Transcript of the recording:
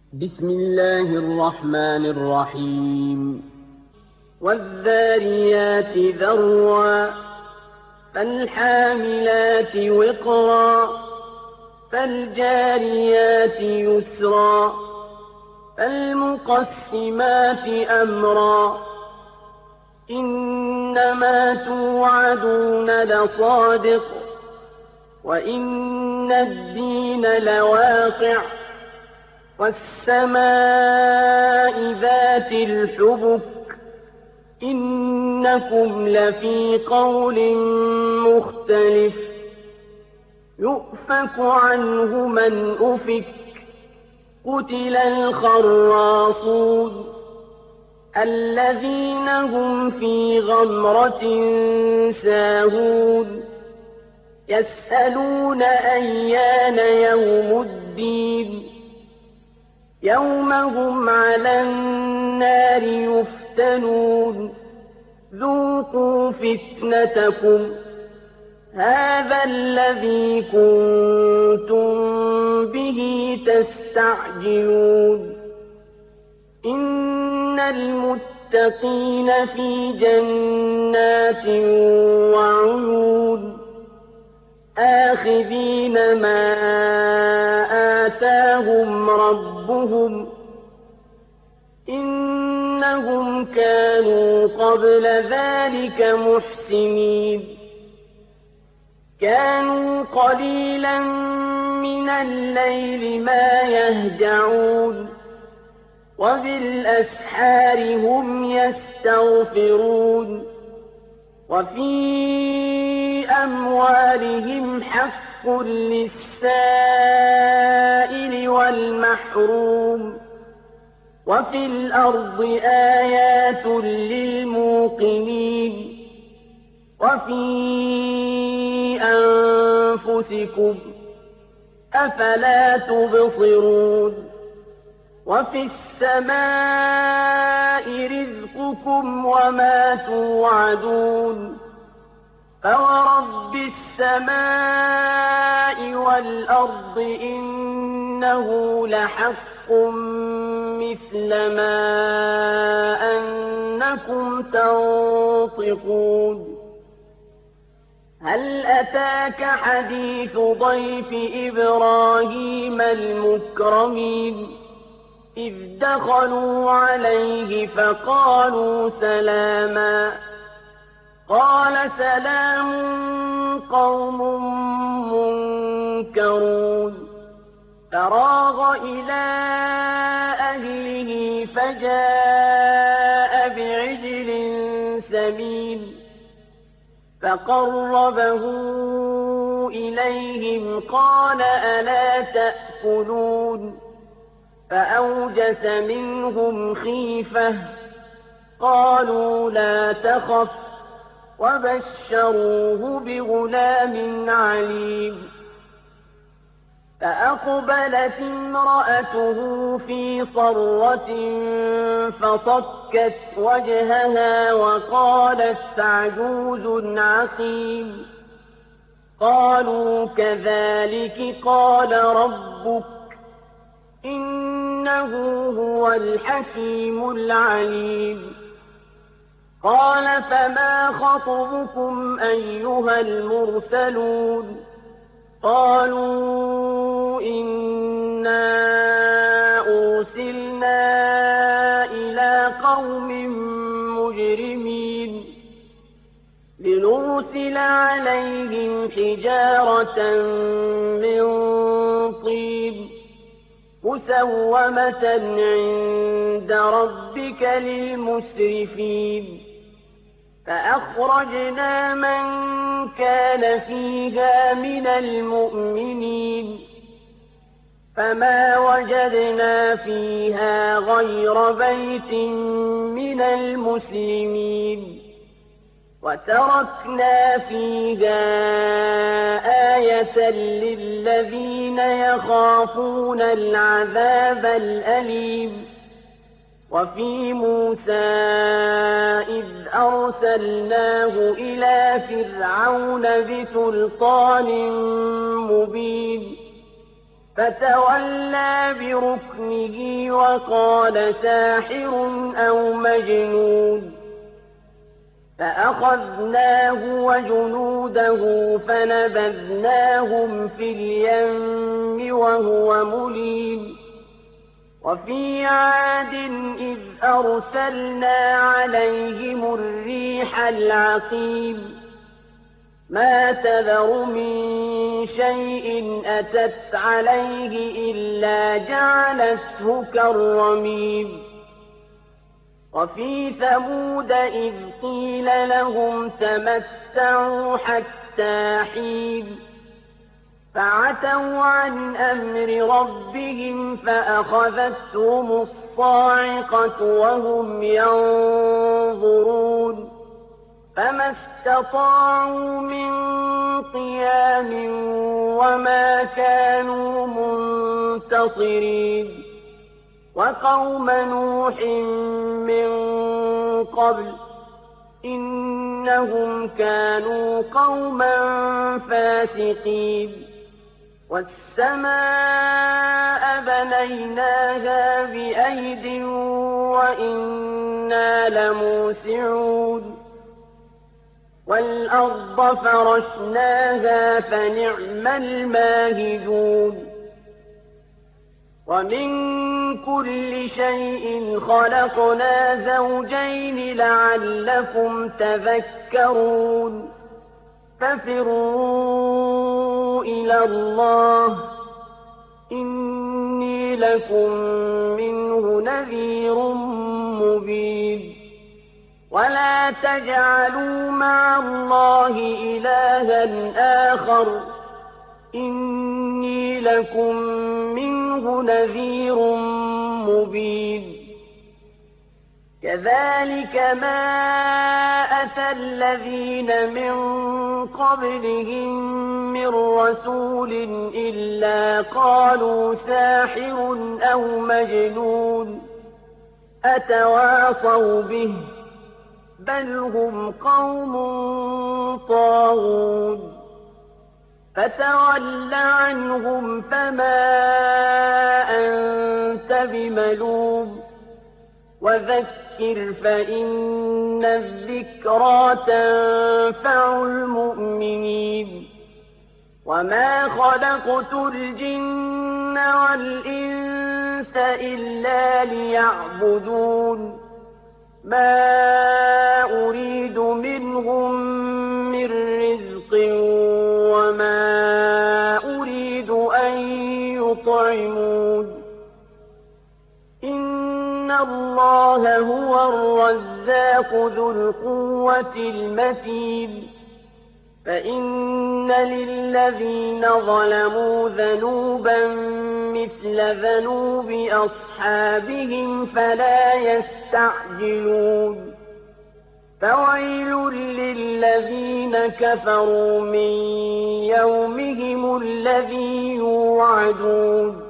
بسم الله الرحمن الرحيم والذاريات ذروا فالحاملات وقرا فالجاريات يسرا فالمقسمات أمرا إنما توعدون لصادق وإن الدين لواقع والسماء ذات الحبك إنكم لفي قول مختلف يؤفك عنه من أفك قتل الخراصون الذين هم في غمرة ساهون يسألون أيان يوم الدين يوم هم على النار يفتنون ذوقوا فتنتكم هذا الذي كنتم به تستعجلون إن المتقين في جنات وعيون آخذين ما آتاهم ربهم إنهم كانوا قبل ذلك محسنين كانوا قليلا من الليل ما يهجعون وبالأسحار هم يستغفرون وفي أموالهم حق للسائل والمحروم وفي الأرض آيات للموقنين وفي أنفسكم أفلا تبصرون وفي السماء رزقكم وما توعدون فورب السماء والأرض إنه لحق مثل ما أنكم تنطقون هل أتاك حديث ضيف إبراهيم المكرمين إذ دخلوا عليه فقالوا سلاما قال سلام قوم منكرون فراغ إلى أهله فجاء بعجل سمين فقربه إليهم قال ألا تأكلون فأوجس منهم خيفة قالوا لا تخف وبشروه بغلام عليم فأقبلت امرأته في صرة فصكت وجهها وقالت عجوز عقيم قالوا كذلك قال ربك إنه هو الحكيم العليم قال فما خطبكم أيها المرسلون قالوا إنا أرسلنا إلى قوم مجرمين لنرسل عليهم حجارة من طين مسومة عند ربك للمسرفين فأخرجنا من كان فيها من المؤمنين فما وجدنا فيها غير بيت من المسلمين وتركنا فيها آية للذين يخافون العذاب الأليم وفي موسى إذ أرسلناه إلى فرعون بسلطان مبين فَتَوَلَّىٰ بِرُكْنِهِ وَقَالَ سَاحِرٌ أَوْ مَجْنُونٌ فَأَخَذْنَاهُ وَجُنُودَهُ فَنَبَذْنَاهُمْ فِي الْيَمِّ وَهُوَ مُلِيمٌ وَفِي عَادٍ إِذْ أَرْسَلْنَا عَلَيْهِمُ الرِّيحَ الْعَقِيمَ مَا تَذَرُ مِن شَيْءٍ أَتَتْ عَلَيْهِ إِلَّا جَعَلَتْهُ كَالرَّمِيمِ وَفِي ثَمُودَ إِذْ قِيلَ لَهُمْ تَمَتَّعُوا حَتَّىٰ حِينٍ فَعَتَوْا عَنْ أَمْرِ رَبِّهِمْ فَأَخَذَتْهُمُ الصَّاعِقَةُ وَهُمْ يَنظُرُونَ فَمَا اسْتَطَاعُوا مِن قِيَامٍ وَمَا كَانُوا مُنتَصِرِينَ وَقَوْمَ نُوحٍ مِّن قَبْلُ ۖ إِنَّهُمْ كَانُوا قَوْمًا فَاسِقِينَ وَالسَّمَاءَ بَنَيْنَاهَا بِأَيْدٍ وَإِنَّا لَمُوسِعُونَ وَالْأَرْضَ فَرَشْنَاهَا فَنِعْمَ الْمَاهِدُونَ وَمِن كُلِّ شَيْءٍ خَلَقْنَا زَوْجَيْنِ لَعَلَّكُمْ تَذَكَّرُونَ فَفِرُّوا إِلَى اللَّهِ إِنِّي لَكُم مِّنْهُ نَذِيرٌ مُّبِينٌ وَلَا تَجْعَلُوا مَعَ اللَّهِ إِلَٰهًا آخَرَ إِنِّي لَكُم مِّنْهُ نَذِيرٌ مُّبِينٌ كَذَٰلِكَ مَا أَتَى الَّذِينَ مِن قَبْلِهِم مِّن رَّسُولٍ إِلَّا قَالُوا سَاحِرٌ أَوْ مَجْنُونٌ أَتَوَاصَوْا بِهِ ۚ بَلْ هُمْ قَوْمٌ طَاغُونَ فَتَوَلَّ عَنْهُمْ فَمَا أَنتَ بِمَلُومٍ وَذَكِّرْ فَإِنَّ الذِّكْرَىٰ تَنفَعُ الْمُؤْمِنِينَ وَمَا خَلَقْتُ الْجِنَّ وَالْإِنسَ إِلَّا لِيَعْبُدُونِ مَا أُرِيدُ مِنْهُم مِّن رِّزْقٍ وَمَا أُرِيدُ أَن يُطْعِمُونِ إِنَّ اللَّهَ هُوَ الرَّزَّاقُ ذُو الْقُوَّةِ الْمَتِينُ فَإِنَّ لِلَّذِينَ ظَلَمُوا ذَنُوبًا مِّثْلَ ذَنُوبِ أَصْحَابِهِمْ فَلَا يَسْتَعْجِلُونِ فَوَيْلٌ لِّلَّذِينَ كَفَرُوا مِن يَوْمِهِمُ الَّذِي يُوعَدُونَ